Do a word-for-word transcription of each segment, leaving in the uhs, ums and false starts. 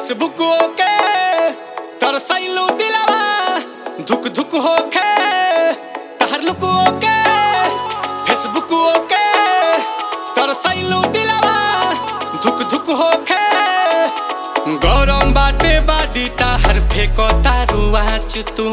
Facebook ओके तरसैलू दिलवा धुक धुक होके तहर लुक ओके फेसबुक ओके तरसैलू दिलवा धुक धुक होके गरम बाटे बादी ताहर फेको तारू आच तू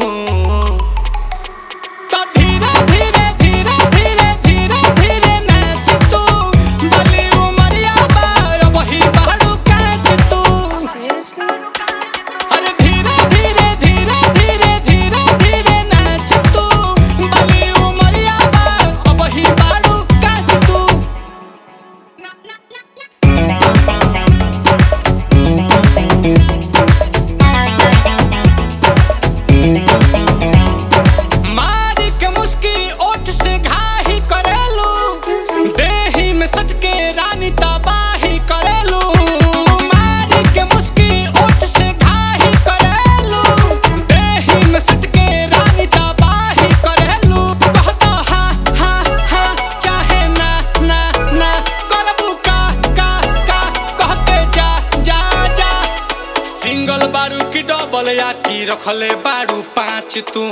देही में सच के रानी तबाही करेलू मारी के मुस्की ओठ से घाही करेलू देही में सच के रानी तबाही करेलू कहता हाँ हाँ हाँ चाहे ना ना ना करबू का का का कहते जा जा जा सिंगल बारू की डबल या की रखले बारू पाँच तू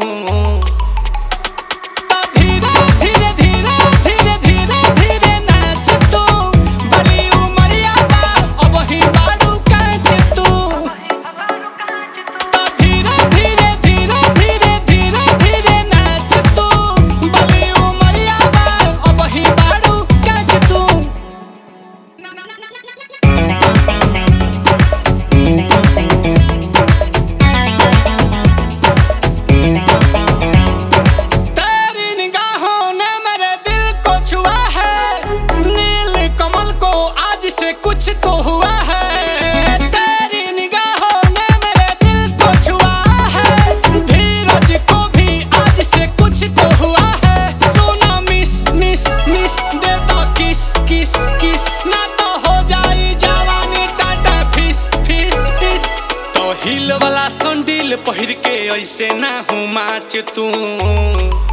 कुछ तो हुआ है तेरी निगाहों ने मेरे दिल को छुआ है धीरज को भी आज से कुछ तो हुआ है सोना मिस मिस मिस दे दो किस किस किस ना तो हो जाई जवानी टाटा फिस फिस फिस तो हिल वाला संडील पहिर के ऐसे ना हो माच तू।